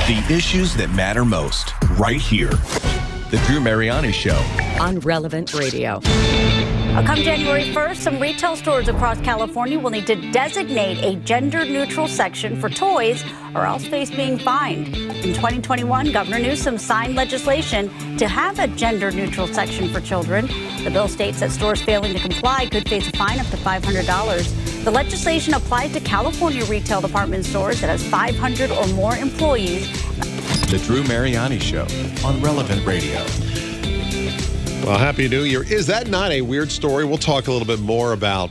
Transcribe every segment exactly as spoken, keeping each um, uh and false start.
The issues that matter most, right here. The Drew Mariani Show. On Relevant Radio. Come January first, some retail stores across California will need to designate a gender-neutral section for toys or else face being fined. In twenty twenty-one, Governor Newsom signed legislation to have a gender-neutral section for children. The bill states that stores failing to comply could face a fine up to five hundred dollars. The legislation applies to California retail department stores that has five hundred or more employees. The Drew Mariani Show on Relevant Radio. Well, Happy New Year. Is that not a weird story? We'll talk a little bit more about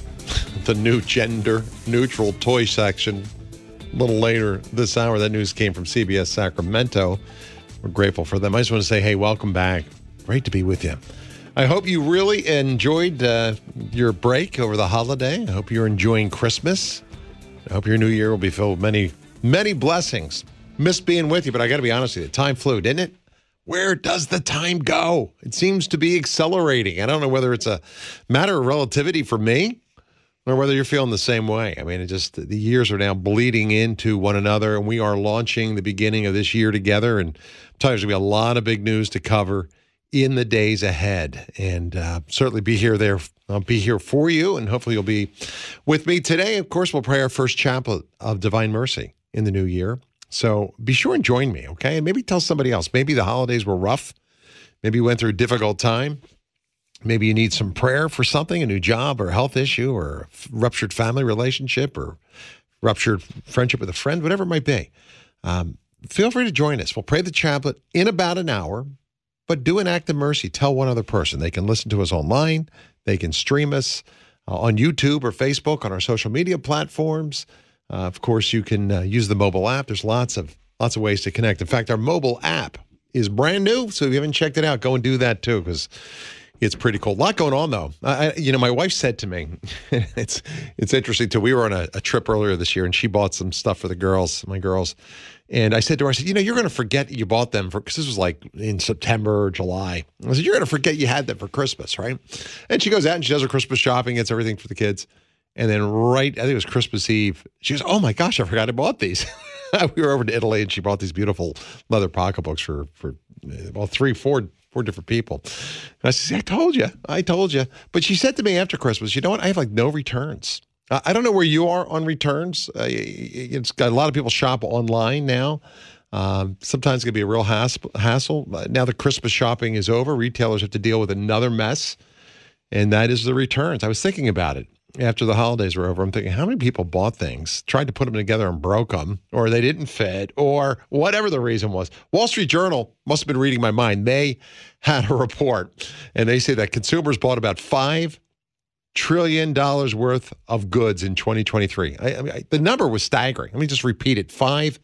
the new gender-neutral toy section a little later this hour. That news came from C B S Sacramento. We're grateful for them. I just want to say, hey, welcome back. Great to be with you. I hope you really enjoyed uh, your break over the holiday. I hope you're enjoying Christmas. I hope your new year will be filled with many, many blessings. Missed being with you, but I got to be honest with you. Time flew, didn't it? Where does the time go? It seems to be accelerating. I don't know whether it's a matter of relativity for me or whether you're feeling the same way. I mean, it just the years are now bleeding into one another, and we are launching the beginning of this year together. And I'm telling you, there's going to be a lot of big news to cover in the days ahead. And uh, certainly be here there. I'll be here for you, and hopefully you'll be with me today. Of course, we'll pray our first chaplet of Divine Mercy in the new year. So be sure and join me, okay? And maybe tell somebody else. Maybe the holidays were rough. Maybe you went through a difficult time. Maybe you need some prayer for something, a new job or a health issue or a ruptured family relationship or ruptured friendship with a friend, whatever it might be. Um, feel free to join us. We'll pray the chaplet in about an hour, but do an act of mercy. Tell one other person. They can listen to us online. They can stream us uh, on YouTube or Facebook, on our social media platforms. Uh, of course, you can uh, use the mobile app. There's lots of lots of ways to connect. In fact, our mobile app is brand new, so if you haven't checked it out, go and do that too, because it's pretty cool. A lot going on, though. I, you know, my wife said to me, it's it's interesting too. We were on a, a trip earlier this year, and she bought some stuff for the girls, my girls. And I said to her, I said, you know, you're going to forget you bought them for, because this was like in September or July. I said, you're going to forget you had them for Christmas, right? And she goes out and she does her Christmas shopping, gets everything for the kids. And then right, I think it was Christmas Eve, she goes, oh my gosh, I forgot I bought these. We were over to Italy and she bought these beautiful leather pocketbooks for, for well, three, four, four different people. And I said, I told you, I told you. But she said to me after Christmas, you know what? I have like no returns. Uh, I don't know where you are on returns. Uh, it's got a lot of people shop online now. Um, sometimes it can be a real hassle. hassle. Now the Christmas shopping is over. Retailers have to deal with another mess, and that is the returns. I was thinking about it. After the holidays were over, I'm thinking, how many people bought things, tried to put them together and broke them, or they didn't fit, or whatever the reason was. Wall Street Journal must have been reading my mind. They had a report, and they say that consumers bought about five trillion dollars worth of goods in twenty twenty-three. I, I mean, I, the number was staggering. Let me just repeat it. five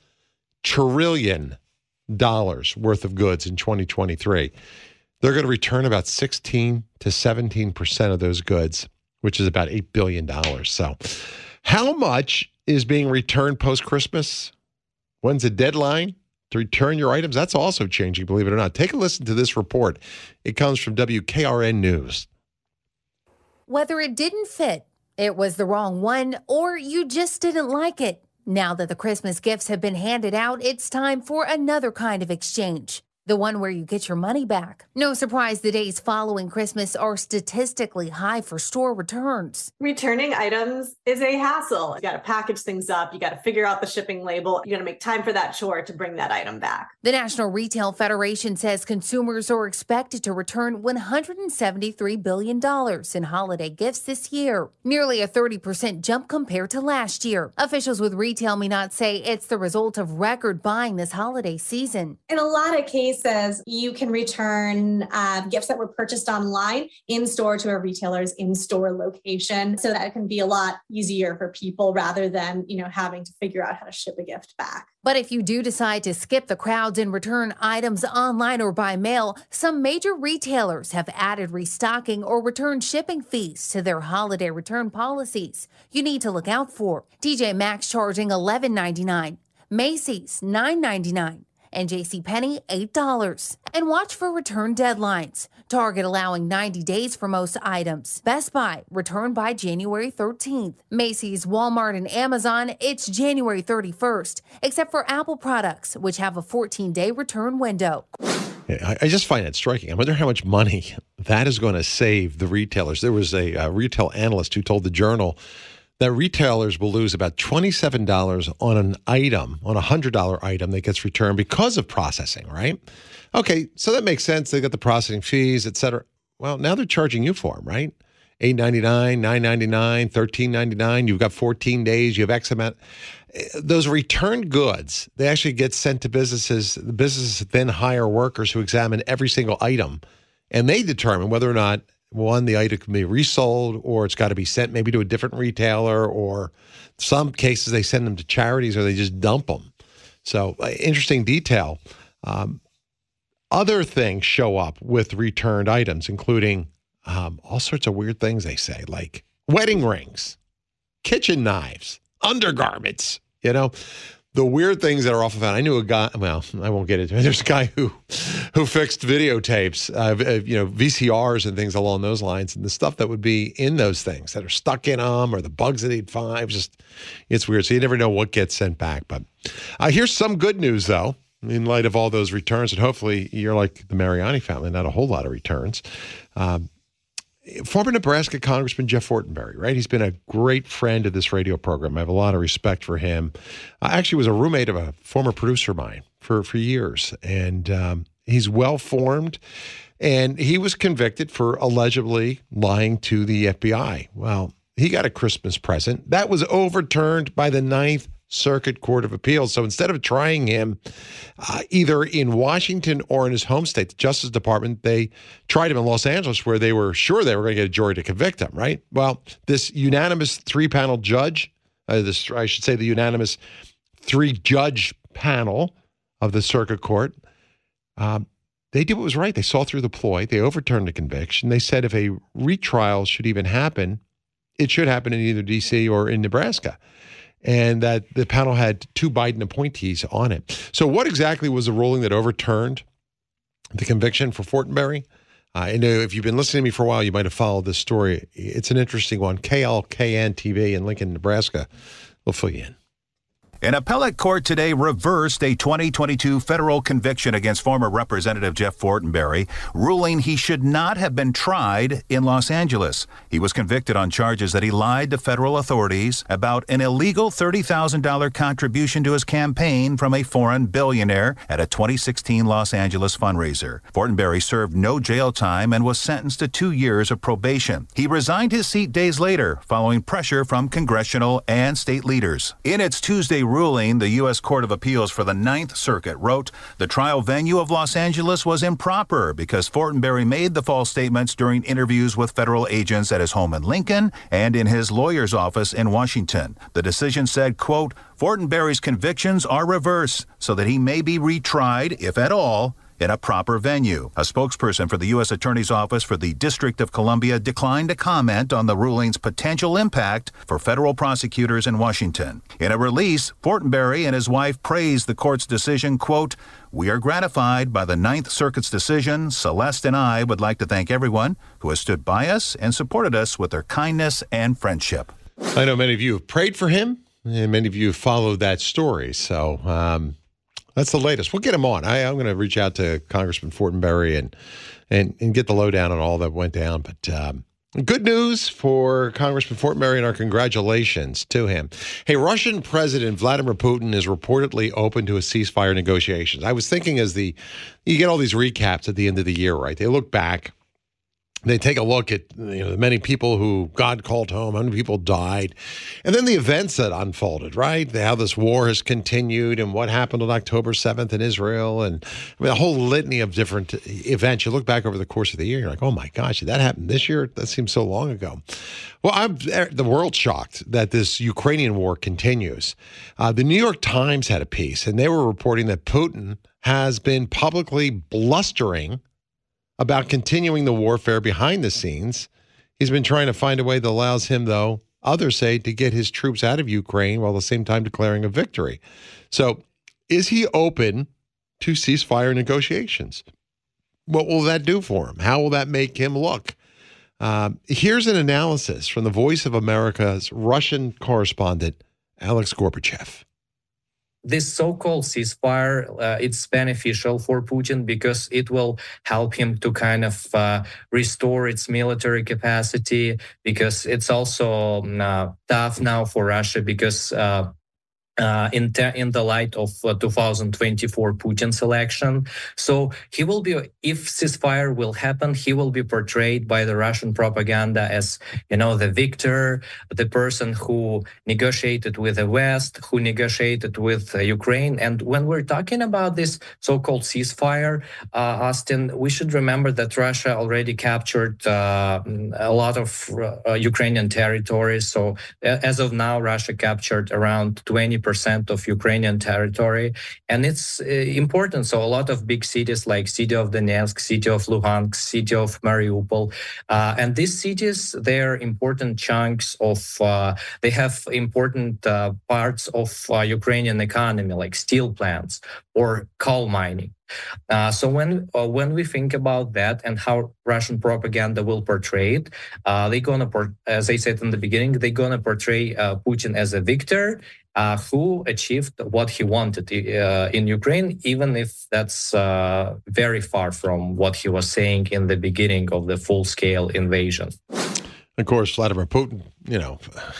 trillion dollars worth of goods in twenty twenty-three. They're going to return about sixteen to seventeen percent of those goods, which is about eight billion dollars. So how much is being returned post-Christmas? When's the deadline to return your items? That's also changing, believe it or not. Take a listen to this report. It comes from W K R N News. Whether it didn't fit, it was the wrong one, or you just didn't like it. Now that the Christmas gifts have been handed out, it's time for another kind of exchange. The one where you get your money back. No surprise, the days following Christmas are statistically high for store returns. Returning items is a hassle. You got to package things up. You got to figure out the shipping label. You got to make time for that chore to bring that item back. The National Retail Federation says consumers are expected to return one hundred seventy-three billion dollars in holiday gifts this year, nearly a thirty percent jump compared to last year. Officials with RetailMeNot say it's the result of record buying this holiday season. In a lot of cases, says you can return uh, gifts that were purchased online in store to a retailer's in-store location, so that it can be a lot easier for people rather than, you know, having to figure out how to ship a gift back. But if you do decide to skip the crowds and return items online or by mail, some major retailers have added restocking or return shipping fees to their holiday return policies you need to look out for. T J Maxx charging eleven ninety-nine, Macy's nine ninety-nine. and JCPenney eight dollars. And watch for return deadlines. Target allowing ninety days for most items. Best Buy, return by January thirteenth. Macy's, Walmart, and Amazon, it's January thirty-first, except for Apple products, which have a fourteen-day return window. I, I just find it striking. I wonder how much money that is going to save the retailers. There was a, a retail analyst who told the Journal that retailers will lose about twenty-seven dollars on an item, on a one hundred dollars item that gets returned because of processing, right? Okay, so that makes sense. They got the processing fees, et cetera. Well, now they're charging you for them, right? eight ninety-nine, nine ninety-nine, thirteen ninety-nine. You've got fourteen days. You have X amount. Those returned goods, they actually get sent to businesses. The businesses then hire workers who examine every single item, and they determine whether or not, one, the item can be resold, or it's got to be sent maybe to a different retailer, or some cases they send them to charities, or they just dump them. So uh, interesting detail. Um, other things show up with returned items, including um, all sorts of weird things they say, like wedding rings, kitchen knives, undergarments, you know, the weird things that are often found. I knew a guy, well, I won't get into it. There's a guy who who fixed videotapes, uh, you know, V C Rs and things along those lines, and the stuff that would be in those things that are stuck in them, or the bugs that he'd find. Just, it's weird. So you never know what gets sent back. But uh, here's some good news, though, in light of all those returns, and hopefully you're like the Mariani family, not a whole lot of returns. Um, Former Nebraska Congressman Jeff Fortenberry, right? He's been a great friend of this radio program. I have a lot of respect for him. I actually was a roommate of a former producer of mine for, for years, and um, he's well-formed, and he was convicted for allegedly lying to the F B I. Well, he got a Christmas present. That was overturned by the Ninth Circuit Court of Appeals. So instead of trying him uh, either in Washington or in his home state, the Justice Department, they tried him in Los Angeles, where they were sure they were going to get a jury to convict him, right? Well, this unanimous three-panel judge, uh, this I should say the unanimous three-judge panel of the Circuit Court, um, they did what was right. They saw through the ploy. They overturned the conviction. They said if a retrial should even happen, it should happen in either D C or in Nebraska, and that the panel had two Biden appointees on it. So what exactly was the ruling that overturned the conviction for Fortenberry? Uh, I know if you've been listening to me for a while, you might have followed this story. It's an interesting one. K L K N T V in Lincoln, Nebraska. We'll fill you in. An appellate court today reversed a twenty twenty-two federal conviction against former Representative Jeff Fortenberry, ruling he should not have been tried in Los Angeles. He was convicted on charges that he lied to federal authorities about an illegal thirty thousand dollars contribution to his campaign from a foreign billionaire at a twenty sixteen Los Angeles fundraiser. Fortenberry served no jail time and was sentenced to two years of probation. He resigned his seat days later, following pressure from congressional and state leaders. In its Tuesday ruling, the U S Court of Appeals for the Ninth Circuit wrote the trial venue of Los Angeles was improper because Fortenberry made the false statements during interviews with federal agents at his home in Lincoln and in his lawyer's office in Washington. The decision said, quote, Fortenberry's convictions are reversed so that he may be retried, if at all, in a proper venue. A spokesperson for the U S Attorney's Office for the District of Columbia declined to comment on the ruling's potential impact for federal prosecutors in Washington. In a release, Fortenberry and his wife praised the court's decision, quote, we are gratified by the Ninth Circuit's decision. Celeste and I would like to thank everyone who has stood by us and supported us with their kindness and friendship. I know many of you have prayed for him, and many of you have followed that story. So, um, that's the latest. We'll get him on. I, I'm going to reach out to Congressman Fortenberry and, and and get the lowdown on all that went down. But um, good news for Congressman Fortenberry, and our congratulations to him. Hey, Russian President Vladimir Putin is reportedly open to a ceasefire negotiations. I was thinking as the, you get all these recaps at the end of the year, right? They look back. They take a look at, you know, the many people who God called home, how many people died, and then the events that unfolded, right? How this war has continued and what happened on October seventh in Israel, and I mean, a whole litany of different events. You look back over the course of the year, you're like, oh my gosh, did that happen this year? That seems so long ago. Well, I'm the world's shocked that this Ukrainian war continues. Uh, the New York Times had a piece, and they were reporting that Putin has been publicly blustering about continuing the warfare behind the scenes. He's been trying to find a way that allows him, though, others say, to get his troops out of Ukraine while at the same time declaring a victory. So is he open to ceasefire negotiations. What will that do for him? How will that make him look? Um, here's an analysis from the Voice of America's Russian correspondent, Alex Gorbachev. This so-called ceasefire, uh, it's beneficial for Putin because it will help him to kind of uh, restore its military capacity, because it's also uh, tough now for Russia because uh, Uh, in, te- in the light of uh, two thousand twenty-four Putin's election. So he will be, if ceasefire will happen, he will be portrayed by the Russian propaganda as, you know, the victor, the person who negotiated with the West, who negotiated with uh, Ukraine. And when we're talking about this so-called ceasefire, uh, Austin, we should remember that Russia already captured uh, a lot of uh, Ukrainian territories. So uh, as of now, Russia captured around twenty percent of Ukrainian territory. And it's uh, important. So a lot of big cities like city of Donetsk, city of Luhansk, city of Mariupol. Uh, and these cities, they're important chunks of, uh, they have important uh, parts of uh, Ukrainian economy, like steel plants or coal mining. Uh, so when uh, when we think about that and how Russian propaganda will portray it, uh, they're gonna, por- as I said in the beginning, they're gonna portray uh, Putin as a victor uh, who achieved what he wanted uh, in Ukraine, even if that's uh, very far from what he was saying in the beginning of the full-scale invasion. Of course, Vladimir Putin, you know,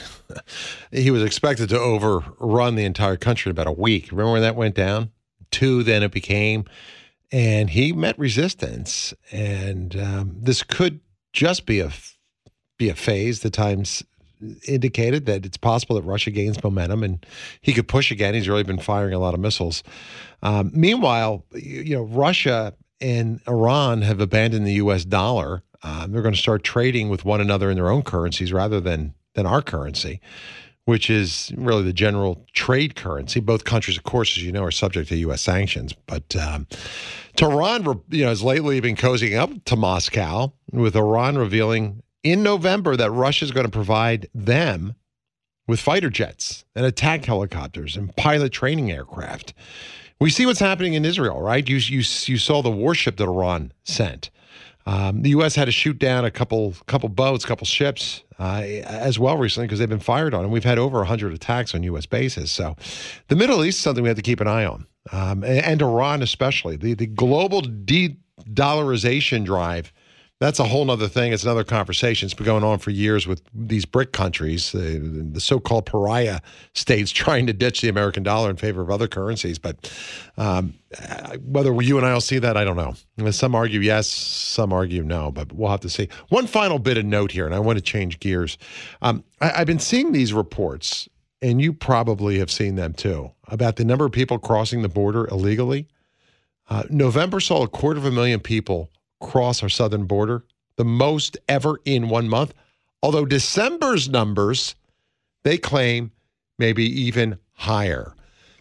he was expected to overrun the entire country in about a week. Remember when that went down? Two, then it became, and he met resistance. And um, this could just be a be a phase. The Times indicated that it's possible that Russia gains momentum and he could push again. He's really been firing a lot of missiles. Um, meanwhile, you, you know, Russia and Iran have abandoned the U S dollar. Um, they're going to start trading with one another in their own currencies rather than than our currency, which is really the general trade currency. Both countries, of course, as you know, are subject to U S sanctions. But um, Tehran, you know, has lately been cozying up to Moscow, with Iran revealing in November that Russia is going to provide them with fighter jets and attack helicopters and pilot training aircraft. We see what's happening in Israel, right? You you you saw the warship that Iran sent. Um, the U S had to shoot down a couple couple boats, couple ships uh, as well recently because they've been fired on. And we've had over one hundred attacks on U S bases. So the Middle East is something we have to keep an eye on, um, and, and Iran especially. The, the global de-dollarization drive, that's a whole other thing. It's another conversation. It's been going on for years with these BRIC countries, uh, the so-called pariah states trying to ditch the American dollar in favor of other currencies. But um, whether you and I will see that, I don't know. Some argue yes, some argue no, but we'll have to see. One final bit of note here, and I want to change gears. Um, I, I've been seeing these reports, and you probably have seen them too, about the number of people crossing the border illegally. Uh, November saw a quarter of a million people cross our southern border, the most ever in one month. Although December's numbers, they claim, maybe even higher.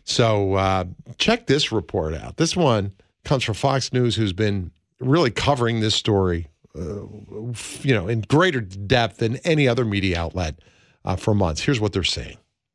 So uh, check this report out. This one comes from Fox News, who's been really covering this story, uh, you know, in greater depth than any other media outlet uh, for months. Here's what they're saying.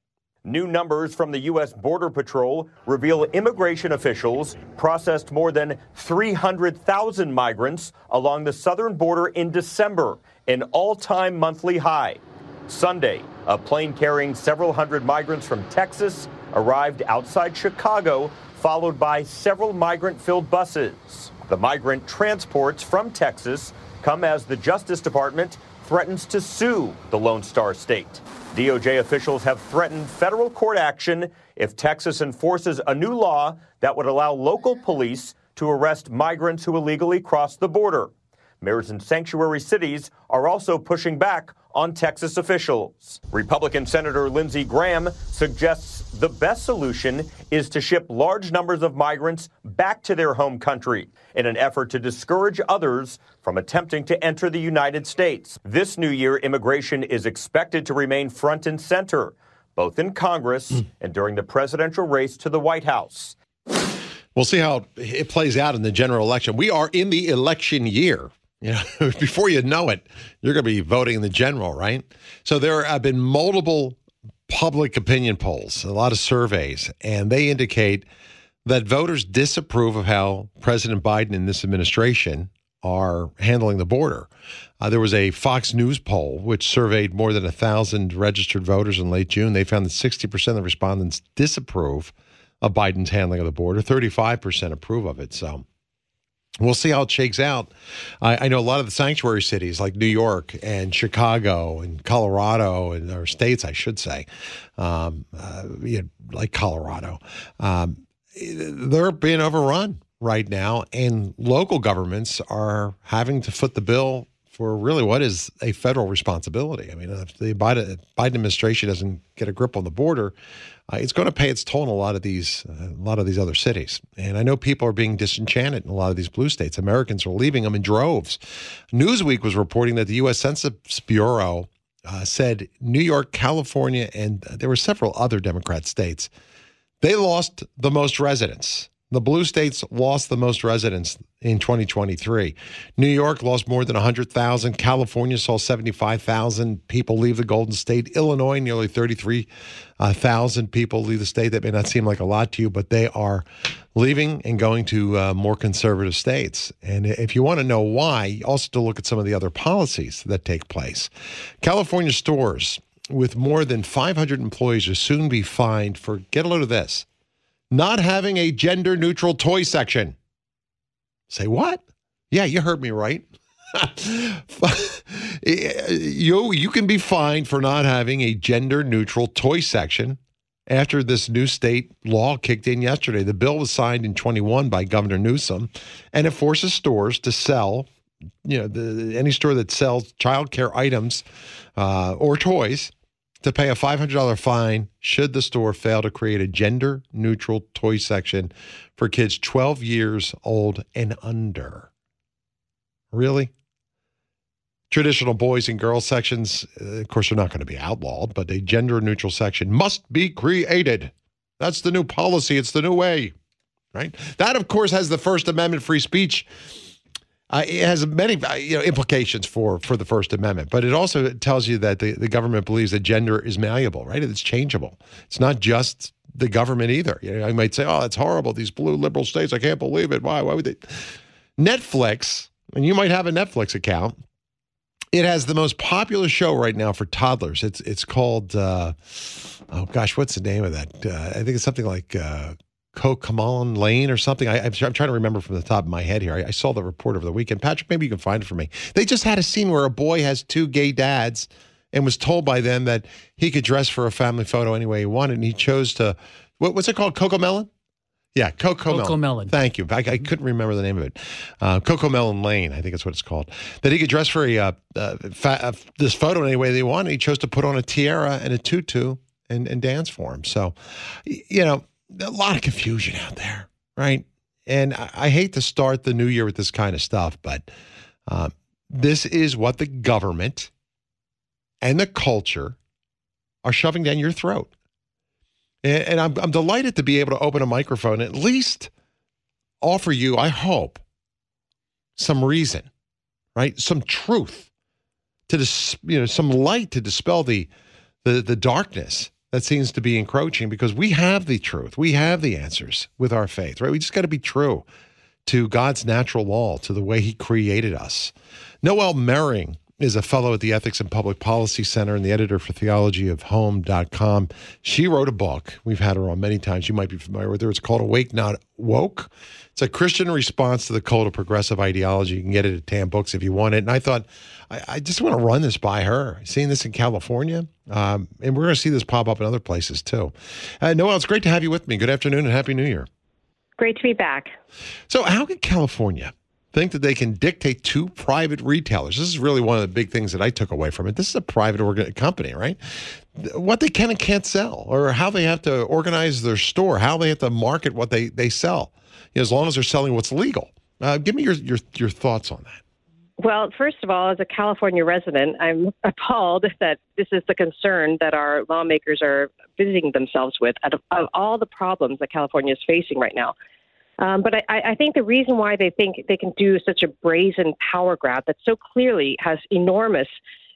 New numbers from the U S Border Patrol reveal immigration officials processed more than three hundred thousand migrants along the southern border in December, an all-time monthly high. Sunday, a plane carrying several hundred migrants from Texas arrived outside Chicago, followed by several migrant-filled buses. The migrant transports from Texas come as the Justice Department threatens to sue the Lone Star State. D O J officials have threatened federal court action if Texas enforces a new law that would allow local police to arrest migrants who illegally cross the border. Mayors in sanctuary cities are also pushing back on Texas officials. Republican Senator Lindsey Graham suggests the best solution is to ship large numbers of migrants back to their home country in an effort to discourage others from attempting to enter the United States. This new year, immigration is expected to remain front and center, both in Congress mm. and during the presidential race to the White House. We'll see how it plays out in the general election. We are in the election year. You know, before you know it, you're going to be voting in the general, right? So there have been multiple public opinion polls, a lot of surveys, and they indicate that voters disapprove of how President Biden and this administration are handling the border. Uh, there was a Fox News poll which surveyed more than one thousand registered voters in late June. They found that sixty percent of the respondents disapprove of Biden's handling of the border. thirty-five percent approve of it. So we'll see how it shakes out. I, I know a lot of the sanctuary cities like New York and Chicago and Colorado, and or states, I should say, um, uh, you know, like Colorado, um, they're being overrun right now, and local governments are having to foot the bill for really what is a federal responsibility. I mean, if the Biden, Biden administration doesn't get a grip on the border, uh, it's going to pay its toll in a lot of these, uh, a lot of these other cities. And I know people are being disenchanted in a lot of these blue states. Americans are leaving them in droves. Newsweek was reporting that the U S Census Bureau uh, said New York, California, and there were several other Democrat states, they lost the most residents. The blue states lost the most residents in twenty twenty-three. New York lost more than one hundred thousand. California saw seventy-five thousand people leave the Golden State. Illinois, nearly thirty-three thousand people leave the state. That may not seem like a lot to you, but they are leaving and going to uh, more conservative states. And if you want to know why, you also have to look at some of the other policies that take place. California stores with more than five hundred employees will soon be fined for, get a load of this, not having a gender-neutral toy section. Say what? Yeah, you heard me right. you, you can be fined for not having a gender-neutral toy section after this new state law kicked in yesterday. The bill was signed in twenty-one by Governor Newsom, and it forces stores to sell, you know, the, any store that sells child care items uh, or toys to pay a five hundred dollars fine should the store fail to create a gender-neutral toy section for kids twelve years old and under. Really? Traditional boys and girls sections, uh, of course, are not going to be outlawed, but a gender-neutral section must be created. That's the new policy. It's the new way, right? That, of course, has the First Amendment free speech. Uh, it has many uh, you know, implications for, for the First Amendment, but it also tells you that the, the government believes that gender is malleable, right? It's changeable. It's not just the government either. You know, I might say, oh, that's horrible. These blue liberal states, I can't believe it. Why? Why would they? Netflix, and you might have a Netflix account. It has the most popular show right now for toddlers. It's it's called, uh, oh gosh, what's the name of that? Uh, I think it's something like uh, Cocomelon Lane or something. I, I'm, I'm trying to remember from the top of my head here. I, I saw the report over the weekend. Patrick, maybe you can find it for me. They just had a scene where a boy has two gay dads and was told by them that he could dress for a family photo any way he wanted, and he chose to, what, what's it called, Cocomelon? Yeah, Cocomelon. Cocomelon. Thank you. I, I couldn't remember the name of it. Uh, Cocomelon Lane, I think that's what it's called. That he could dress for a, uh, uh, fa- uh, this photo any way they wanted. He chose to put on a tiara and a tutu and, and dance for him. So, you know, a lot of confusion out there, right? And I, I hate to start the new year with this kind of stuff, but uh, this is what the government and the culture are shoving down your throat. And, and I'm, I'm delighted to be able to open a microphone and at least offer you, I hope, some reason, right? Some truth to dis, you know, some light to dispel the the the darkness that seems to be encroaching, because we have the truth. We have the answers with our faith, right? We just got to be true to God's natural law, to the way he created us. Noelle Mering is a fellow at the Ethics and Public Policy Center and the editor for theology of home dot com. She wrote a book. We've had her on many times. You might be familiar with her. It's called Awake Not Woke. It's a Christian response to the cult of progressive ideology. You can get it at Tam Books if you want it. And I thought, I, I just want to run this by her. Seeing this in California, um, and we're going to see this pop up in other places too. Uh, Noelle, it's great to have you with me. Good afternoon and Happy New Year. Great to be back. So how can California think that they can dictate to private retailers? This is really one of the big things that I took away from it. This is a private organ- company, right? What they can and can't sell, or how they have to organize their store, how they have to market what they, they sell, you know, as long as they're selling what's legal. Uh, give me your, your your thoughts on that. Well, first of all, as a California resident, I'm appalled that this is the concern that our lawmakers are busying themselves with out of, of all the problems that California is facing right now. Um, but I, I think the reason why they think they can do such a brazen power grab that so clearly has enormous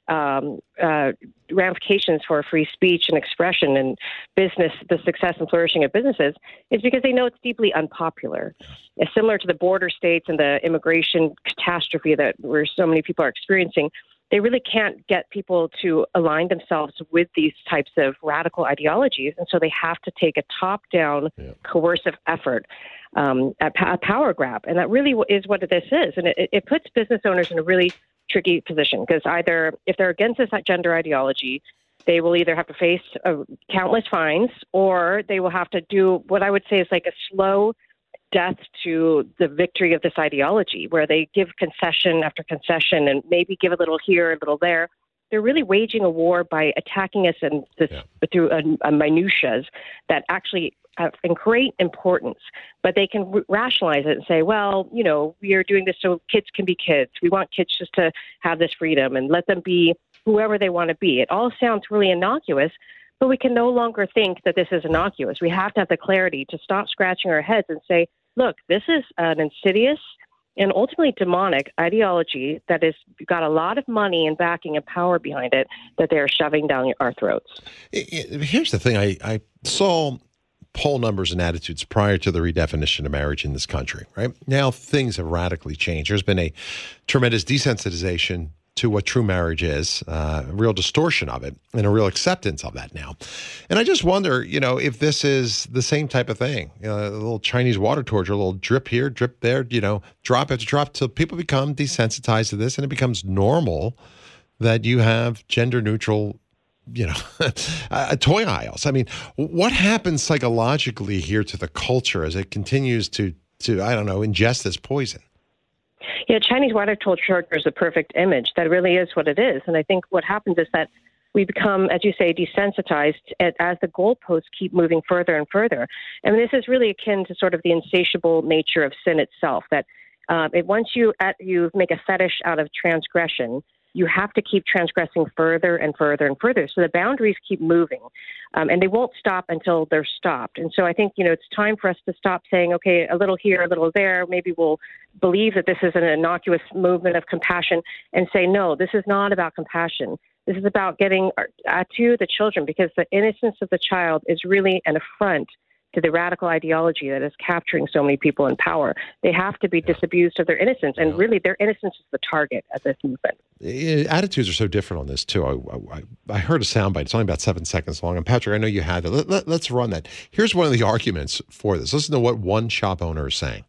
um, uh, ramifications for free speech and expression and business, the success and flourishing of businesses, is because they know it's deeply unpopular. It's similar to the border states and the immigration catastrophe that where so many people are experiencing. They really can't get people to align themselves with these types of radical ideologies. And so they have to take a top-down yeah. coercive effort um, at a power grab. And that really is what this is. And it, it puts business owners in a really tricky position because either if they're against this gender ideology, they will either have to face uh, countless fines or they will have to do what I would say is like a slow death to the victory of this ideology, where they give concession after concession and maybe give a little here, a little there. They're really waging a war by attacking us in this, yeah. through a, a minutiae that actually have in great importance, but they can r- rationalize it and say, well, you know, we are doing this so kids can be kids. We want kids just to have this freedom and let them be whoever they want to be. It all sounds really innocuous, but we can no longer think that this is innocuous. We have to have the clarity to stop scratching our heads and say, look, this is an insidious and ultimately demonic ideology that has got a lot of money and backing and power behind it that they're shoving down our throats. Here's the thing. I, I saw poll numbers and attitudes prior to the redefinition of marriage in this country, right? Now things have radically changed. There's been a tremendous desensitization to what true marriage is, uh, a real distortion of it, and a real acceptance of that now. And I just wonder, you know, if this is the same type of thing, you know, a little Chinese water torture, a little drip here, drip there, you know, drop after drop, till people become desensitized to this, and it becomes normal that you have gender-neutral, you know, uh, toy aisles. I mean, what happens psychologically here to the culture as it continues to, to I don't know, ingest this poison? Yeah, Chinese water torture is a perfect image. That really is what it is. And I think what happens is that we become, as you say, desensitized as the goalposts keep moving further and further. And this is really akin to sort of the insatiable nature of sin itself, that uh, it, once you, at, you make a fetish out of transgression, you have to keep transgressing further and further and further. So the boundaries keep moving, um, and they won't stop until they're stopped. And so I think, you know, it's time for us to stop saying, okay, a little here, a little there. Maybe we'll believe that this is an innocuous movement of compassion and say, no, this is not about compassion. This is about getting uh, to the children, because the innocence of the child is really an affront to the radical ideology that is capturing so many people in power. They have to be disabused of their innocence, and really their innocence is the target of this movement. Attitudes are so different on this, too. I, I, I heard a soundbite. It's only about seven seconds long. And Patrick, I know you had it. Let, let, let's run that. Here's one of the arguments for this. Listen to what one shop owner is saying.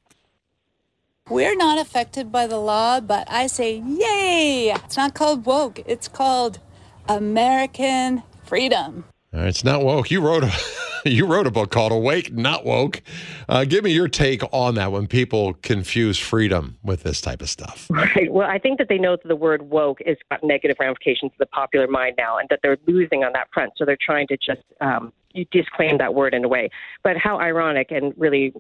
We're not affected by the law, but I say, yay! It's not called woke. It's called American freedom. All right, it's not woke. You wrote a you wrote a book called Awake, Not Woke. Uh, give me your take on that when people confuse freedom with this type of stuff. Right. Well, I think that they know that the word woke is got negative ramifications to the popular mind now, and that they're losing on that front. So they're trying to just um, you disclaim that word in a way. But how ironic and really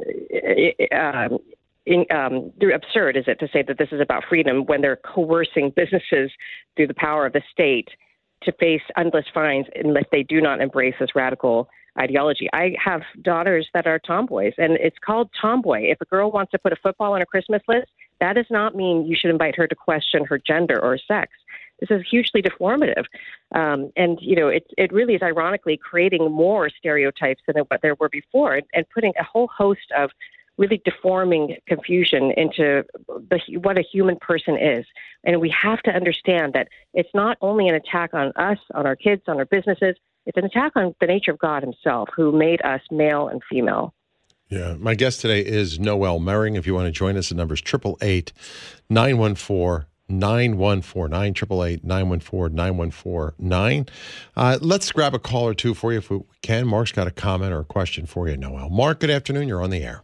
um, in, um, absurd is it to say that this is about freedom when they're coercing businesses through the power of the state to face endless fines unless they do not embrace this radical ideology. I have daughters that are tomboys, and it's called tomboy. If a girl wants to put a football on a Christmas list, that does not mean you should invite her to question her gender or sex. This is hugely deformative. Um, and, you know, it, it really is ironically creating more stereotypes than what there were before, and, and putting a whole host of really deforming confusion into the, what a human person is. And we have to understand that it's not only an attack on us, on our kids, on our businesses, it's an attack on the nature of God himself, who made us male and female. Yeah. My guest today is Noelle Mering. If you want to join us, the number is eight eight eight, nine one four, nine one four nine, eight eight eight, nine one four, nine one four nine. Uh, let's grab a call or two for you if we can. Mark's got a comment or a question for you, Noelle. Mark, good afternoon. You're on the air.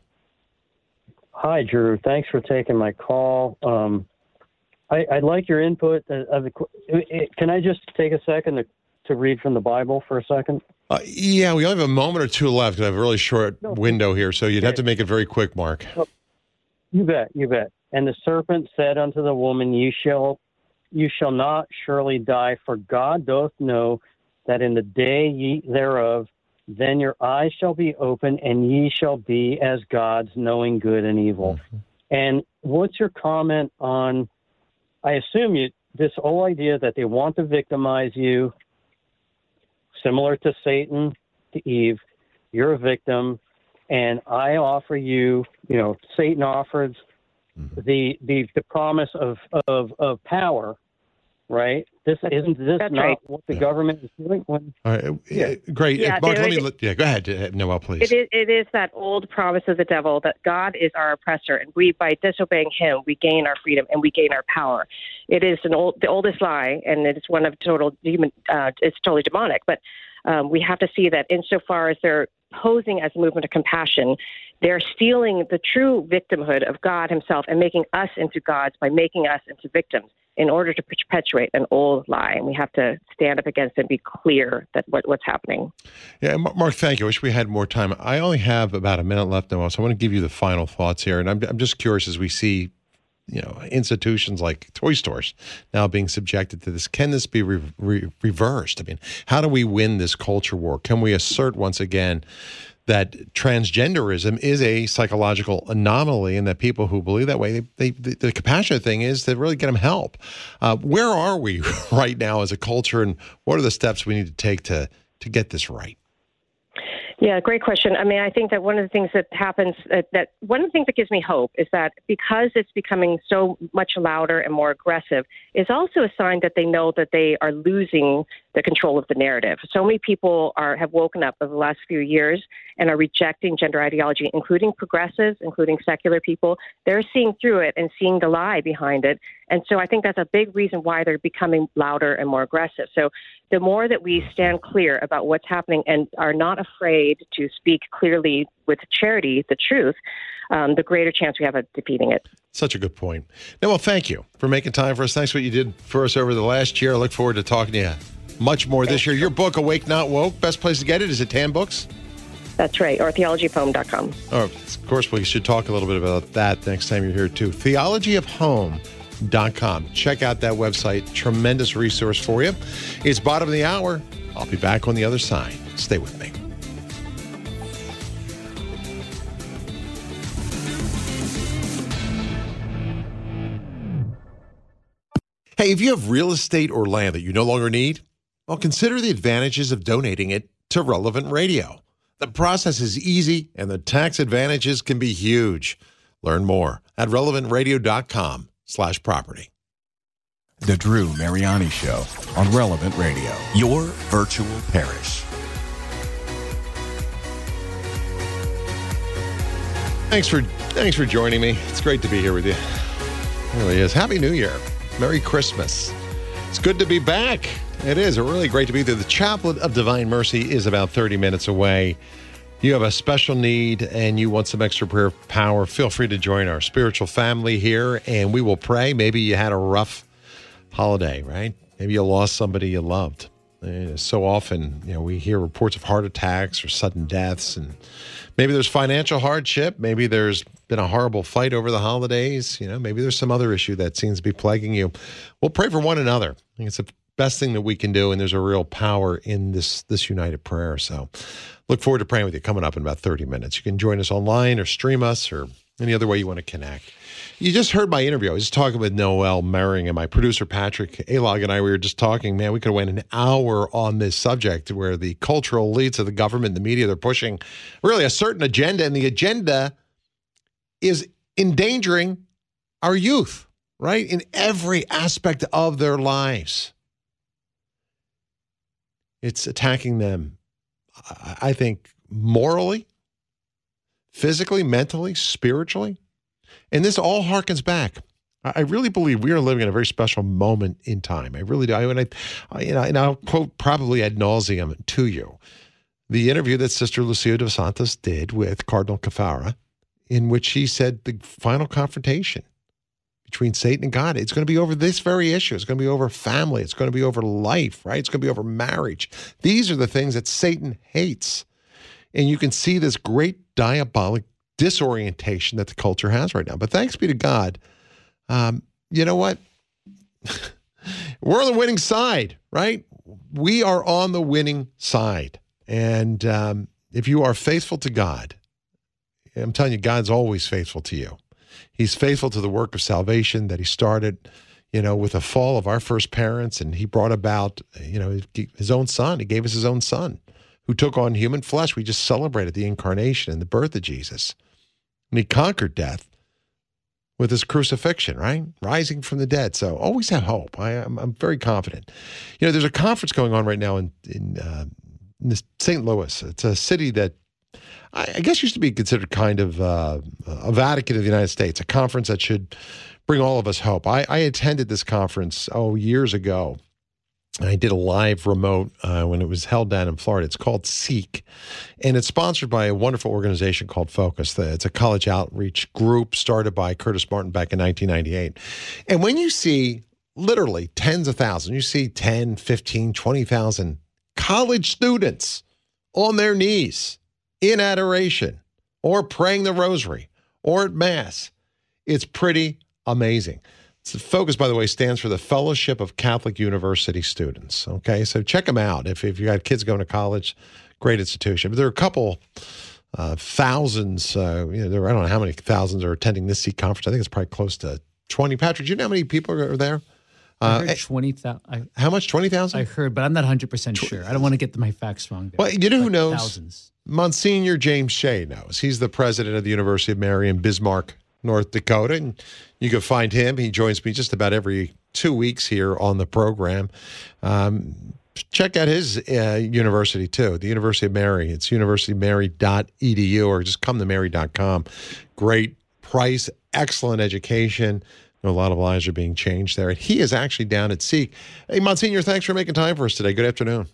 Hi, Drew. Thanks for taking my call. Um, I, I'd like your input. Of the, can I just take a second to, to read from the Bible for a second? Uh, yeah, we only have a moment or two left. I have a really short no. window here, so you'd okay. have to make it very quick, Mark. Oh, you bet, you bet. And the serpent said unto the woman, "You shall, you shall not surely die, for God doth know that in the day ye thereof, then your eyes shall be open, and ye shall be as gods, knowing good and evil." Mm-hmm. And what's your comment on, I assume you this whole idea that they want to victimize you, similar to Satan, to Eve. You're a victim, and I offer you, you know, Satan offers mm-hmm. the, the the promise of, of, of power, right? This isn't this That's not right. what the yeah. government is doing? When, All right. yeah. Great. Yeah, Mark, there let me, is- let, yeah, go ahead, Noel, please. It is, it is that old promise of the devil that God is our oppressor, and we, by disobeying Him, we gain our freedom and we gain our power. It is an old, the oldest lie, and it is one of total demon. Uh, it's totally demonic. But um, we have to see that insofar as they're posing as a movement of compassion, they're stealing the true victimhood of God Himself and making us into gods by making us into victims in order to perpetuate an old lie. And we have to stand up against it and be clear that what, what's happening. Yeah, Mark, thank you. I wish we had more time. I only have about a minute left, Noel, so I want to give you the final thoughts here. And I'm, I'm just curious, as we see, you know, institutions like toy stores now being subjected to this, can this be re re reversed? I mean, how do we win this culture war? Can we assert once again that transgenderism is a psychological anomaly, and that people who believe that way, they, they, the compassionate thing is to really get them help. Uh, where are we right now as a culture, and what are the steps we need to take to, to get this right? Yeah, great question. I mean, I think that one of the things that happens, uh, that one of the things that gives me hope is that because it's becoming so much louder and more aggressive, is also a sign that they know that they are losing the control of the narrative. So many people are have woken up over the last few years and are rejecting gender ideology, including progressives, including secular people. They're seeing through it and seeing the lie behind it. And so I think that's a big reason why they're becoming louder and more aggressive. So the more that we stand clear about what's happening and are not afraid to speak clearly with charity, the truth, um, the greater chance we have of defeating it. Such a good point. Now, well, thank you for making time for us. Thanks for what you did for us over the last year. I look forward to talking to you much more this year. Your book, Awake Not Woke, best place to get it is at Tan Books? That's right, or theology poem dot com. Oh, of course, we should talk a little bit about that next time you're here, too. theology of home dot com. Check out that website. Tremendous resource for you. It's bottom of the hour. I'll be back on the other side. Stay with me. Hey, if you have real estate or land that you no longer need, well, consider the advantages of donating it to Relevant Radio. The process is easy, and the tax advantages can be huge. Learn more at relevant radio dot com slash property. The Drew Mariani Show on Relevant Radio, your virtual parish. Thanks for thanks for joining me. It's great to be here with you. It really is. Happy New Year. Merry Christmas. It's good to be back. It is really great to be there. The Chaplet of Divine Mercy is about thirty minutes away. You have a special need and you want some extra prayer power, feel free to join our spiritual family here and we will pray. Maybe you had a rough holiday, right? Maybe you lost somebody you loved. And so often, you know, we hear reports of heart attacks or sudden deaths, and maybe there's financial hardship. Maybe there's been a horrible fight over the holidays. You know, maybe there's some other issue that seems to be plaguing you. We'll pray for one another. I think it's the best thing that we can do, and there's a real power in this this united prayer. So look forward to praying with you coming up in about thirty minutes. You can join us online or stream us or any other way you want to connect. You just heard my interview. I was just talking with Noel Merring, and my producer, Patrick Alog, and I, we were just talking. Man, we could have went an hour on this subject where the cultural elites of the government and the media, they're pushing really a certain agenda, and the agenda is endangering our youth, right, in every aspect of their lives. It's attacking them, I think, morally, physically, mentally, spiritually. And this all harkens back. I really believe we are living in a very special moment in time. I really do. I, and, I, you know, and I'll quote probably ad nauseum to you the interview that Sister Lucia dos Santos did with Cardinal Caffarra, in which he said the final confrontation between Satan and God, it's going to be over this very issue. It's going to be over family. It's going to be over life, right? It's going to be over marriage. These are the things that Satan hates. And you can see this great diabolic disorientation that the culture has right now. But thanks be to God, um, you know what? We're on the winning side, right? We are on the winning side. And um, if you are faithful to God, I'm telling you, God's always faithful to you. He's faithful to the work of salvation that he started. you know, with the fall of our first parents, and he brought about, you know, his own son. He gave us his own son who took on human flesh. We just celebrated the incarnation and the birth of Jesus. And he conquered death with his crucifixion, right? Rising from the dead. So always have hope. I, I'm, I'm very confident. You know, there's a conference going on right now in, in, uh, in Saint Louis. It's a city that I, I guess used to be considered kind of uh, a Vatican of the United States, a conference that should bring all of us hope. I, I attended this conference, oh, years ago. I did a live remote uh, when it was held down in Florida. It's called Seek, and it's sponsored by a wonderful organization called Focus. It's a college outreach group started by Curtis Martin back in nineteen ninety-eight. And when you see literally tens of thousands, you see ten, fifteen, twenty thousand college students on their knees in adoration or praying the rosary or at Mass, it's pretty amazing. The Focus, by the way, stands for the Fellowship of Catholic University Students. Okay, so check them out. If, if you got kids going to college, great institution. But there are a couple uh, thousands, uh, you know, there, I don't know how many thousands are attending this Seek conference. I think it's probably close to twenty. Patrick, do you know how many people are there? I heard uh, twenty thousand. How much? twenty thousand? I heard, but I'm not one hundred percent sure. I don't want to get my facts wrong there. Well, you know who like knows? Thousands. Monsignor James Shea knows. He's the president of the University of Mary in Bismarck, North Dakota, and you can find him. He joins me just about every two weeks here on the program. Um, check out his uh, university, too, the University of Mary. It's university mary dot e d u or just come to mary dot com. Great price, excellent education. A lot of lives are being changed there. And he is actually down at Seek. Hey, Monsignor, thanks for making time for us today. Good afternoon.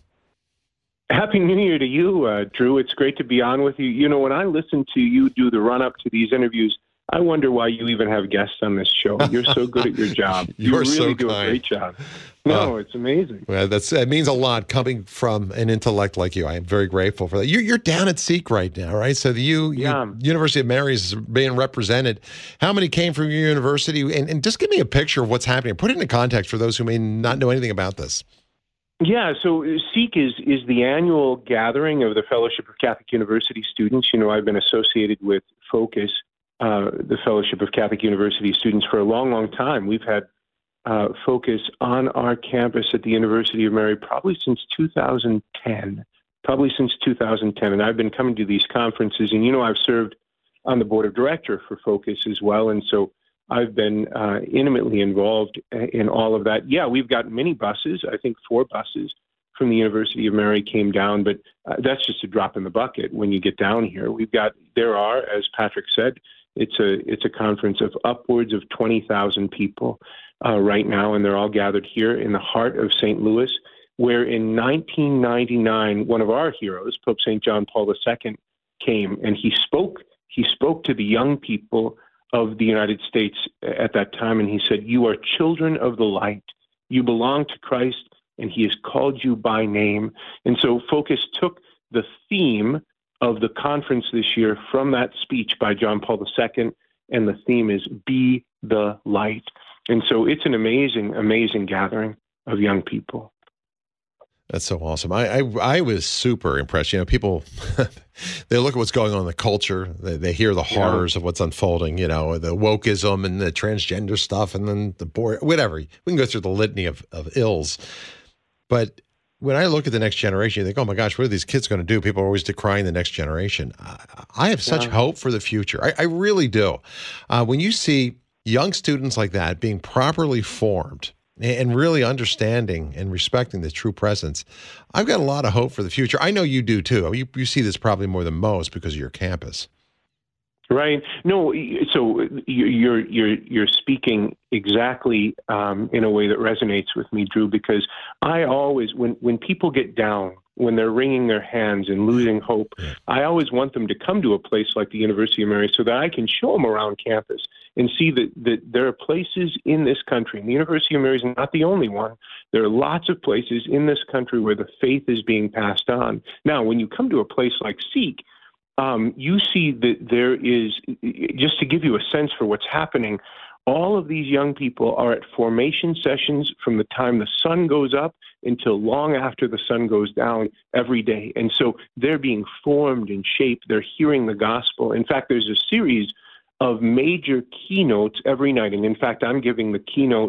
Happy New Year to you, uh, Drew. It's great to be on with you. You know, when I listen to you do the run-up to these interviews, I wonder why you even have guests on this show. You're so good at your job. You You're really so do kind. a great job. No, uh, it's amazing. Well, that's it means a lot coming from an intellect like you. I am very grateful for that. You're, you're down at Seek right now, right? So the you, yeah. you University of Mary is being represented. How many came from your university? And, and just give me a picture of what's happening. Put it into context for those who may not know anything about this. Yeah, so Seek is is the annual gathering of the Fellowship of Catholic University Students. You know, I've been associated with Focus, uh, the Fellowship of Catholic University Students, for a long, long time. We've had uh, Focus on our campus at the University of Mary probably since two thousand ten, probably since two thousand ten. And I've been coming to these conferences, and, you know, I've served on the board of director for Focus as well. And so I've been uh, intimately involved in all of that. Yeah, we've got many buses. I think four buses from the University of Mary came down, but uh, that's just a drop in the bucket when you get down here. We've got, there are, as Patrick said, it's a it's a conference of upwards of twenty thousand people uh, right now, and they're all gathered here in the heart of Saint Louis, where in nineteen ninety-nine, one of our heroes, Pope Saint John Paul the Second, came, and he spoke. He spoke to the young people of the United States at that time, and he said, "You are children of the light. You belong to Christ, and he has called you by name." And so Focus took the theme of the conference this year from that speech by John Paul the Second, and the theme is Be the Light. And so it's an amazing, amazing gathering of young people. That's so awesome. I, I I was super impressed. You know, people, they look at what's going on in the culture. They, they hear the horrors yeah. of what's unfolding, you know, the wokeism and the transgender stuff and then the boy, whatever. We can go through the litany of, of ills. But when I look at the next generation, you think, oh my gosh, what are these kids going to do? People are always decrying the next generation. I, I have such yeah. hope for the future. I, I really do. Uh, when you see young students like that being properly formed, and really understanding and respecting the true presence, I've got a lot of hope for the future. I know you do too. You, you see this probably more than most because of your campus. Right. No. So you're you're you're speaking exactly um, in a way that resonates with me, Drew. Because I always, when when people get down, when they're wringing their hands and losing hope, I always want them to come to a place like the University of Mary so that I can show them around campus and see that, that there are places in this country, and the University of Mary is not the only one. There are lots of places in this country where the faith is being passed on. Now, when you come to a place like Seek, um, you see that there is, just to give you a sense for what's happening, all of these young people are at formation sessions from the time the sun goes up until long after the sun goes down every day. And so they're being formed and shaped. They're hearing the gospel. In fact, there's a series of major keynotes every night. And in fact, I'm giving the keynote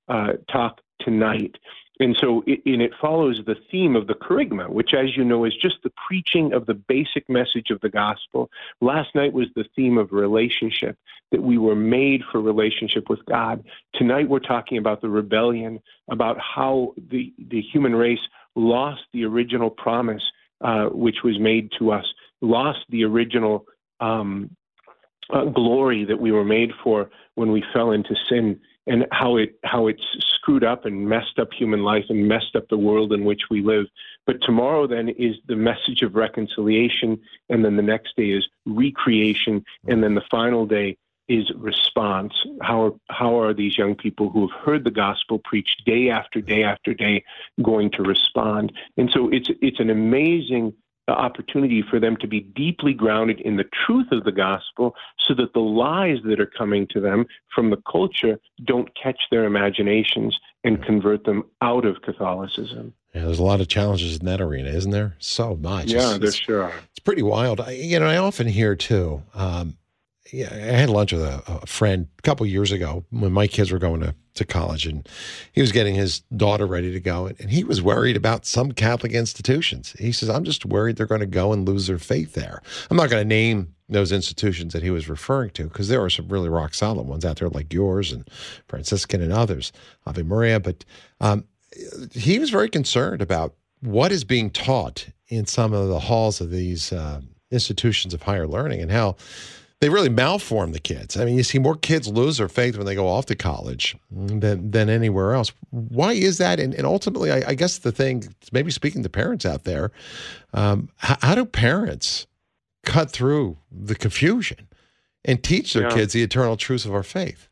uh, talk tonight. And so it, and it follows the theme of the kerygma, which, as you know, is just the preaching of the basic message of the gospel. Last night was the theme of relationship, that we were made for relationship with God. Tonight we're talking about the rebellion, about how the, the human race lost the original promise, uh, which was made to us, lost the original um, uh, glory that we were made for when we fell into sin, and how it how it's screwed up and messed up human life and messed up the world in which we live. But tomorrow then is the message of reconciliation, and then the next day is recreation, and then the final day is response. How are, how are these young people who have heard the gospel preached day after day after day going to respond? And so it's it's an amazing opportunity for them to be deeply grounded in the truth of the gospel, so that the lies that are coming to them from the culture don't catch their imaginations and convert them out of Catholicism. Yeah, there's a lot of challenges in that arena, isn't there? So much. Yeah, it's, there it's, sure are. It's pretty wild. I, you know, I often hear too. Um, yeah, I had lunch with a, a friend a couple years ago when my kids were going to, to college, and he was getting his daughter ready to go, and, and he was worried about some Catholic institutions. He says, I'm just worried they're going to go and lose their faith there. I'm not going to name those institutions that he was referring to, because there are some really rock solid ones out there like yours and Franciscan and others, Ave Maria. But um, he was very concerned about what is being taught in some of the halls of these uh, institutions of higher learning, and how they really malform the kids. I mean, you see more kids lose their faith when they go off to college than than anywhere else. Why is that? And, and ultimately, I, I guess the thing, maybe speaking to parents out there, um, how, how do parents cut through the confusion and teach their Yeah. kids the eternal truths of our faith?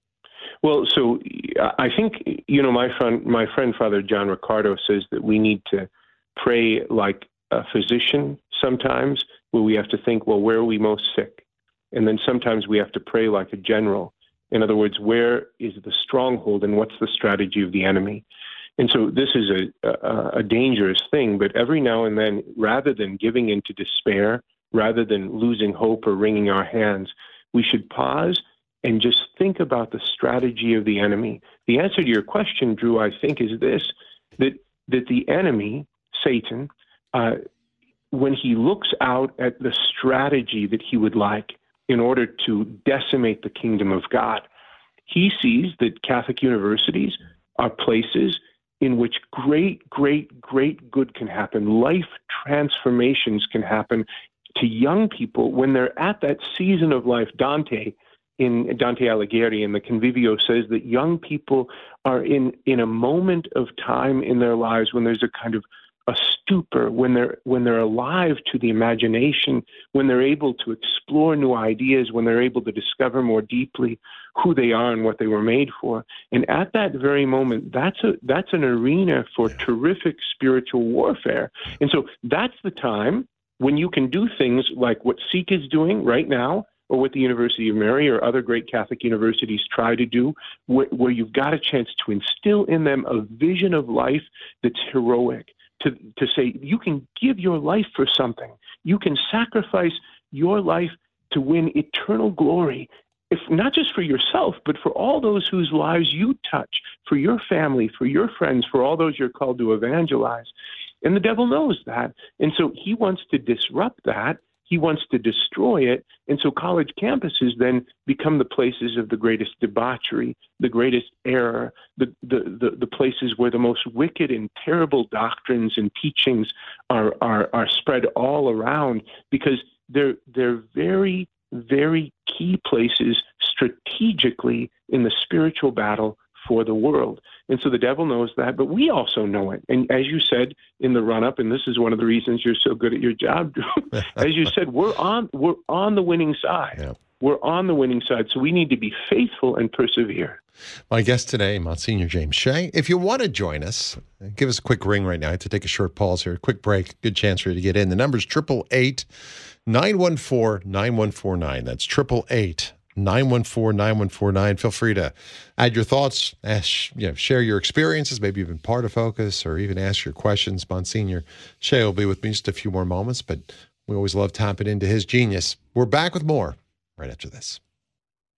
Well, so I think, you know, my friend, my friend Father John Ricardo says that we need to pray like a physician sometimes, where we have to think, well, where are we most sick? And then sometimes we have to pray like a general. In other words, where is the stronghold and what's the strategy of the enemy? And so this is a, a, a dangerous thing, but every now and then, rather than giving into despair, rather than losing hope or wringing our hands, we should pause and just think about the strategy of the enemy. The answer to your question, Drew, I think is this, that, that the enemy, Satan, uh, when he looks out at the strategy that he would like in order to decimate the kingdom of God, he sees that Catholic universities are places in which great, great, great good can happen. Life transformations can happen to young people when they're at that season of life. Dante, in Dante Alighieri in the Convivio, says that young people are in, in a moment of time in their lives when there's a kind of a stupor, when they're when they're alive to the imagination, when they're able to explore new ideas, when they're able to discover more deeply who they are and what they were made for. And at that very moment, that's a that's an arena for terrific spiritual warfare. And so that's the time when you can do things like what Seek is doing right now, or what the University of Mary or other great Catholic universities try to do, where, where you've got a chance to instill in them a vision of life that's heroic. To, to say, you can give your life for something. You can sacrifice your life to win eternal glory, if not just for yourself, but for all those whose lives you touch, for your family, for your friends, for all those you're called to evangelize. And the devil knows that. And so he wants to disrupt that. He wants to destroy it. And so college campuses then become the places of the greatest debauchery, the greatest error, the, the, the, the places where the most wicked and terrible doctrines and teachings are, are, are spread all around, because they're, they're very, very key places strategically in the spiritual battle for the world. And so the devil knows that, but we also know it. And as you said in the run-up, and this is one of the reasons you're so good at your job, Drew, as you said, we're on we're on the winning side. Yeah. We're on the winning side, so we need to be faithful and persevere. My guest today, Monsignor James Shea. If you want to join us, give us a quick ring right now. I have to take a short pause here, a quick break. Good chance for you to get in. The number's eight eight eight, nine one four, nine one four nine. That's eight eight eight, nine one four, nine one four nine. Feel free to add your thoughts, ask, you know, share your experiences. Maybe you've been part of Focus, or even ask your questions. Monsignor Shea will be with me in just a few more moments, but we always love tapping into his genius. We're back with more right after this.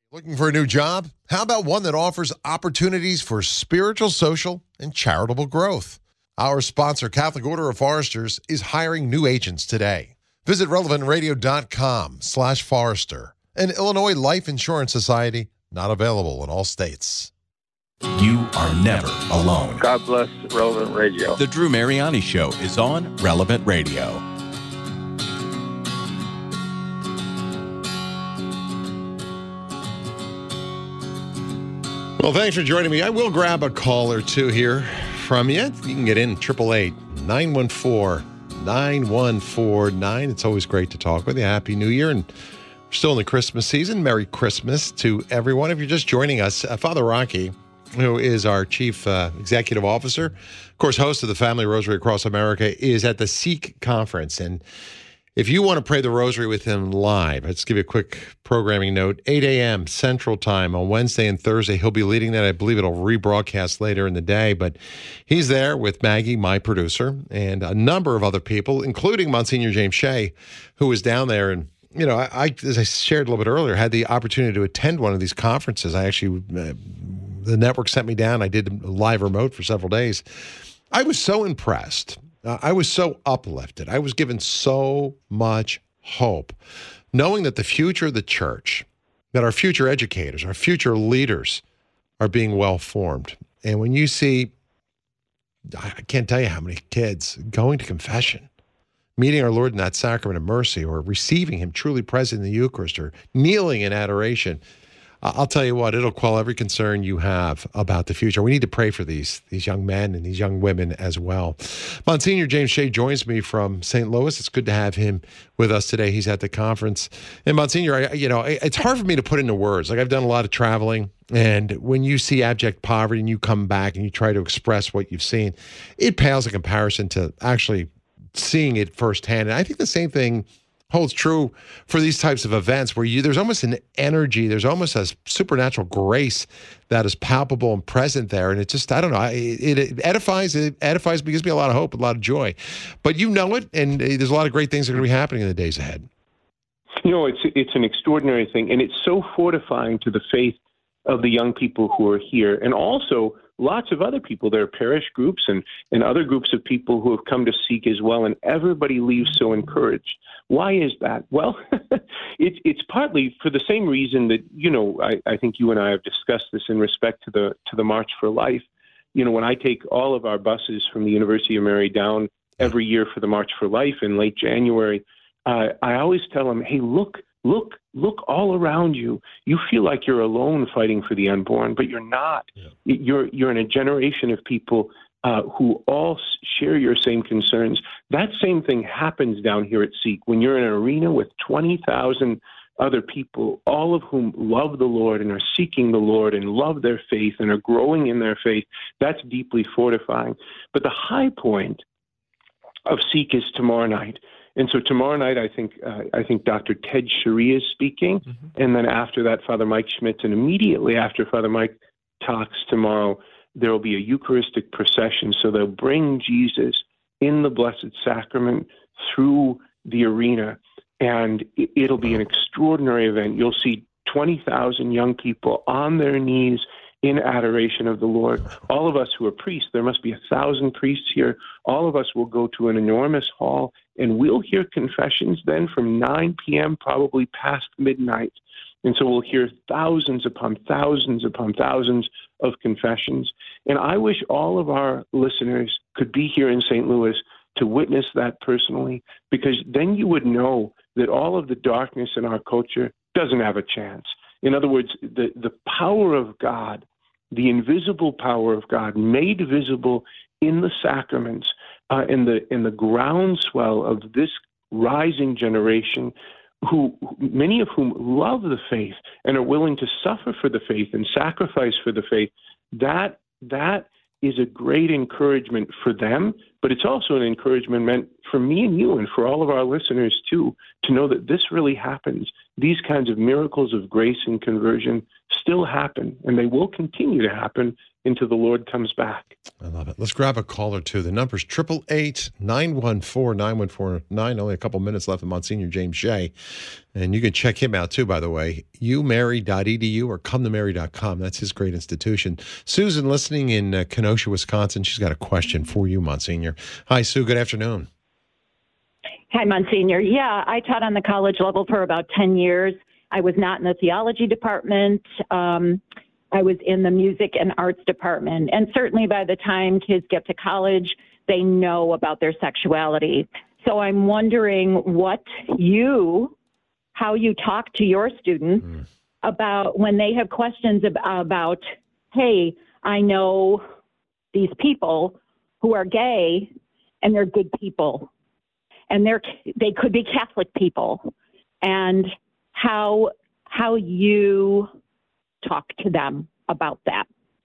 Looking for a new job? How about one that offers opportunities for spiritual, social, and charitable growth? Our sponsor, Catholic Order of Foresters, is hiring new agents today. Visit relevant radio dot com slash forester. An Illinois Life Insurance Society, not available in all states. You are never alone. God bless Relevant Radio. The Drew Mariani Show is on Relevant Radio. Well, thanks for joining me. I will grab a call or two here from you. You can get in eight eight eight, nine one four, nine one four nine. It's always great to talk with you. Happy New Year. And we're still in the Christmas season. Merry Christmas to everyone. If you're just joining us, uh, Father Rocky, who is our chief uh, executive officer, of course, host of the Family Rosary Across America, is at the Seek Conference. And if you want to pray the rosary with him live, let's give you a quick programming note. eight a.m. Central Time on Wednesday and Thursday. He'll be leading that. I believe it'll rebroadcast later in the day. But he's there with Maggie, my producer, and a number of other people, including Monsignor James Shea, who was down there. And, you know, I, I as I shared a little bit earlier, had the opportunity to attend one of these conferences. I actually, uh, the network sent me down. I did live remote for several days. I was so impressed. Uh, I was so uplifted. I was given so much hope, knowing that the future of the church, that our future educators, our future leaders are being well formed. And when you see, I can't tell you how many kids going to confession, meeting our Lord in that sacrament of mercy, or receiving him truly present in the Eucharist, or kneeling in adoration, I'll tell you what, it'll quell every concern you have about the future. We need to pray for these these young men and these young women as well. Monsignor James Shea joins me from Saint Louis. It's good to have him with us today. He's at the conference. And Monsignor, I, you know, it's hard for me to put into words. Like, I've done a lot of traveling, and when you see abject poverty and you come back and you try to express what you've seen, it pales in comparison to actually seeing it firsthand. And I think the same thing holds true for these types of events, where you there's almost an energy, there's almost a supernatural grace that is palpable and present there. And it just, I don't know, it, it edifies, it edifies me, gives me a lot of hope, a lot of joy. But you know it, and there's a lot of great things that are going to be happening in the days ahead. You know, it's it's an extraordinary thing, and it's so fortifying to the faith of the young people who are here, and also lots of other people. There are parish groups and, and other groups of people who have come to Seek as well, and everybody leaves so encouraged. Why is that? Well, it's it's partly for the same reason that, you know, I, I think you and I have discussed this in respect to the to the March for Life. You know, when I take all of our buses from the University of Mary down every year for the March for Life in late January, uh, I always tell them, hey, look, look, look all around you. You feel like you're alone fighting for the unborn, but you're not. Yeah. You're you're in a generation of people Uh, who all share your same concerns. That same thing happens down here at Seek when you're in an arena with twenty thousand other people, all of whom love the Lord and are seeking the Lord and love their faith and are growing in their faith. That's deeply fortifying. But the high point of Seek is tomorrow night. And so tomorrow night, I think uh, I think Doctor Ted Cherie is speaking, mm-hmm. and then after that, Father Mike Schmitz, and immediately after Father Mike talks tomorrow, there will be a Eucharistic procession. So they'll bring Jesus in the Blessed Sacrament through the arena, and it'll be an extraordinary event. You'll see twenty thousand young people on their knees in adoration of the Lord. All of us who are priests, there must be a thousand priests here. All of us will go to an enormous hall, and we'll hear confessions then from nine p.m., probably past midnight. And so we'll hear thousands upon thousands upon thousands of confessions. And I wish all of our listeners could be here in Saint Louis to witness that personally, because then you would know that all of the darkness in our culture doesn't have a chance. In other words, the, the power of God, the invisible power of God made visible in the sacraments, uh, in the in the groundswell of this rising generation, who many of whom love the faith and are willing to suffer for the faith and sacrifice for the faith. That that is a great encouragement for them, But it's also an encouragement meant for me and you and for all of our listeners, too, to know that this really happens. These kinds of miracles of grace and conversion still happen, and they will continue to happen until the Lord comes back. I love it. Let's grab a call or two. The number's eight eight eight, nine one four, nine one four nine. Only a couple minutes left of Monsignor James Shea. And you can check him out, too, by the way. u mary dot e d u or come to mary dot com. That's his great institution. Susan, listening in uh, Kenosha, Wisconsin, she's got a question for you, Monsignor. Hi, Sue. Good afternoon. Hi, Monsignor. Yeah, I taught on the college level for about ten years. I was not in the theology department. Um, I was in the music and arts department. And certainly by the time kids get to college, they know about their sexuality. So I'm wondering what you, how you talk to your students mm. about when they have questions ab- about, hey, I know these people who are gay and they're good people and they're, they could be Catholic people, and how, how you talk to them about that.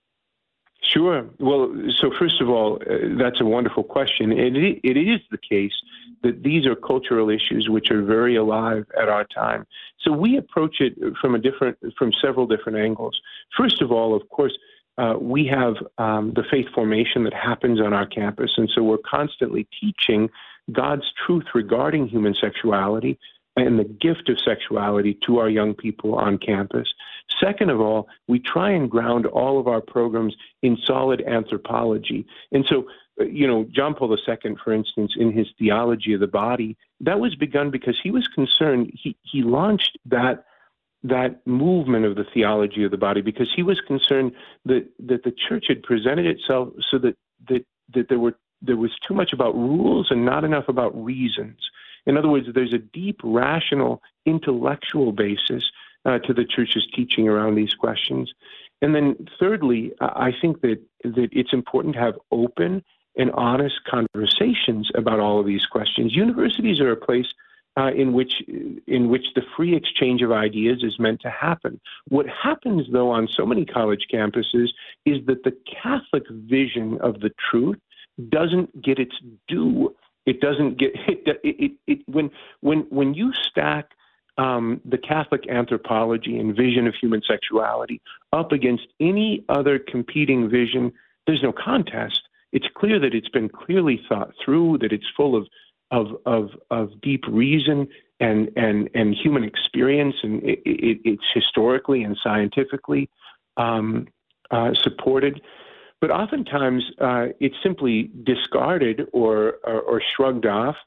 Sure. Well, so first of all, uh, that's a wonderful question. And it, it is the case that these are cultural issues which are very alive at our time. So we approach it from a different, from several different angles. First of all, of course, uh, we have um, the faith formation that happens on our campus. And so we're constantly teaching God's truth regarding human sexuality and the gift of sexuality to our young people on campus. Second of all, we try and ground all of our programs in solid anthropology. And so, you know, John Paul the Second, for instance, in his Theology of the Body, that was begun because he was concerned, he, he launched that that movement of the theology of the body because he was concerned that, that the church had presented itself so that, that, that there were there was too much about rules and not enough about reasons. In other words, there's a deep, rational, intellectual basis uh, to the church's teaching around these questions. And then thirdly, I think that, that it's important to have open and honest conversations about all of these questions. Universities are a place uh, in which in which the free exchange of ideas is meant to happen. What happens, though, on so many college campuses is that the Catholic vision of the truth doesn't get its due. It doesn't get it. It, it, it when when when you stack um, the Catholic anthropology and vision of human sexuality up against any other competing vision, there's no contest. It's clear that it's been clearly thought through, that it's full of of of, of deep reason and and and human experience, and it, it, it's historically and scientifically um, uh, supported. But oftentimes uh, it's simply discarded or, or or shrugged off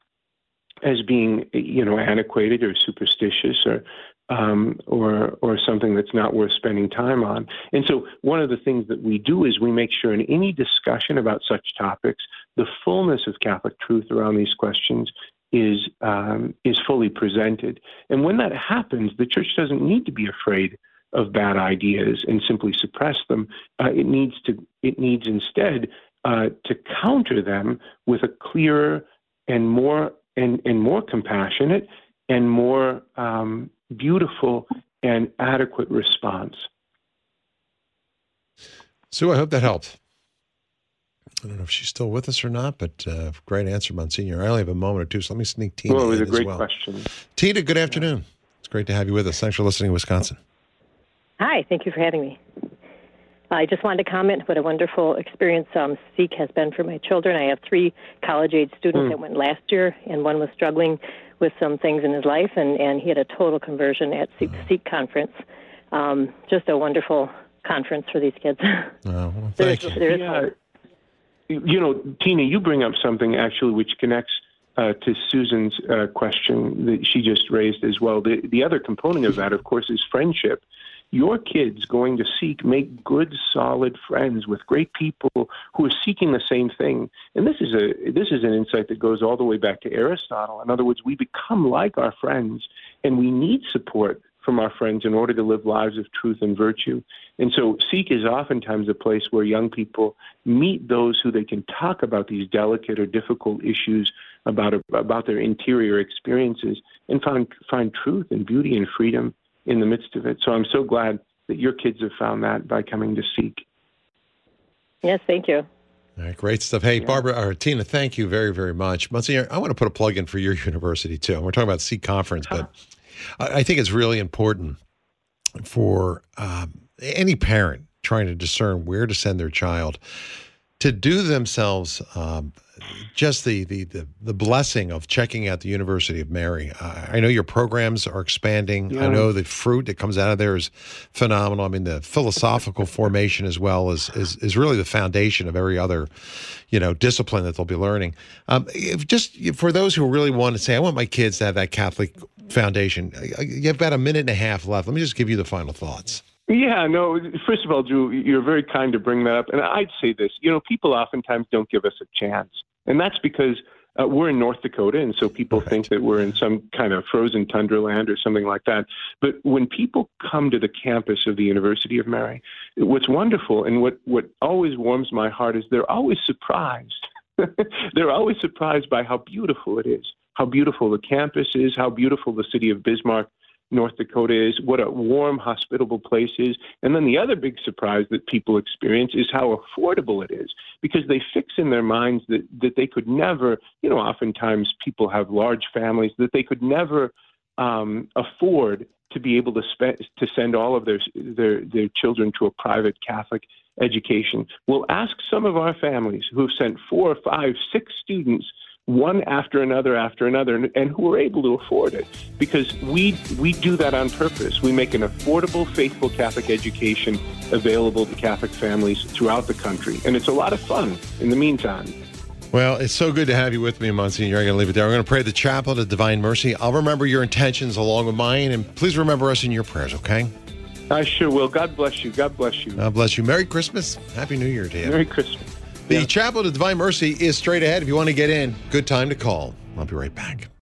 as being, you know, antiquated or superstitious or um, or or something that's not worth spending time on. And so one of the things that we do is we make sure in any discussion about such topics, the fullness of Catholic truth around these questions is um, is fully presented. And when that happens, the Church doesn't need to be afraid of bad ideas and simply suppress them. Uh, it needs to. It needs instead uh, to counter them with a clearer and more and, and more compassionate and more um, beautiful and adequate response. Sue, I hope that helped. I don't know if she's still with us or not, but uh, great answer, Monsignor. I only have a moment or two, so let me sneak Tina well, it was in a great as well. question. Tina, good afternoon. It's great to have you with us. Thanks for listening to Wisconsin. Hi, thank you for having me. I just wanted to comment what a wonderful experience um, Seek has been for my children. I have three college-age students mm. that went last year, and one was struggling with some things in his life, and, and he had a total conversion at Seek, mm. Seek conference. Um, just a wonderful conference for these kids. Oh, well, thank there's, you. There's yeah. You know, Tina, you bring up something actually which connects uh, to Susan's uh, question that she just raised as well. The, the other component of that, of course, is friendship. Your kids going to Seek make good, solid friends with great people who are seeking the same thing. And this is a this is an insight that goes all the way back to Aristotle. In other words, we become like our friends, and we need support from our friends in order to live lives of truth and virtue. And so Seek is oftentimes a place where young people meet those who they can talk about these delicate or difficult issues about about their interior experiences and find find truth and beauty and freedom in the midst of it. So I'm so glad that your kids have found that by coming to Seek. Yes, thank you. All right, great stuff. Hey, yeah. Barbara, or Tina, thank you very, very much. Monsignor, I want to put a plug in for your university, too. We're talking about Seek Conference, but I think it's really important for um, any parent trying to discern where to send their child to do themselves um, just the, the the the blessing of checking out the University of Mary. Uh, I know your programs are expanding. Yeah. I know the fruit that comes out of there is phenomenal. I mean, the philosophical formation as well is, is is really the foundation of every other, you know, discipline that they'll be learning. Um, if just for those who really want to say, I want my kids to have that Catholic foundation, you have about a minute and a half left. Let me just give you the final thoughts. Yeah, no, first of all, Drew, you're very kind to bring that up. And I'd say this, you know, people oftentimes don't give us a chance. And that's because uh, we're in North Dakota, and so people right. think that we're in some kind of frozen tundra land or something like that. But when people come to the campus of the University of Mary, what's wonderful and what, what always warms my heart is they're always surprised. They're always surprised by how beautiful it is, how beautiful the campus is, how beautiful the city of Bismarck, North Dakota is, what a warm, hospitable place is. And then the other big surprise that people experience is how affordable it is, because they fix in their minds that, that they could never, you know, oftentimes people have large families, that they could never um, afford to be able to spend, to send all of their, their, their children to a private Catholic education. Well, ask some of our families who have sent four, five, six students one after another after another, and, and who are able to afford it, because we we do that on purpose. We make an affordable, faithful Catholic education available to Catholic families throughout the country, and it's a lot of fun in the meantime. Well, it's so good to have you with me, Monsignor. I'm going to leave it there. I'm going to pray the chaplet of Divine Mercy. I'll remember your intentions along with mine, and please remember us in your prayers, okay? I sure will. God bless you. God bless you. God bless you. Merry Christmas. Happy New Year to you. Merry Christmas. The yeah. Chaplet of Divine Mercy is straight ahead. If you want to get in, good time to call. I'll be right back.